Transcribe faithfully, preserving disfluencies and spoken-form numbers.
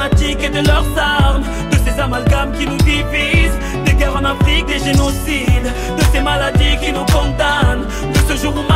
fanatiques et de leurs armes, de ces amalgames qui nous divisent, des guerres en Afrique, des génocides, de ces maladies qui nous condamnent, de ce jour où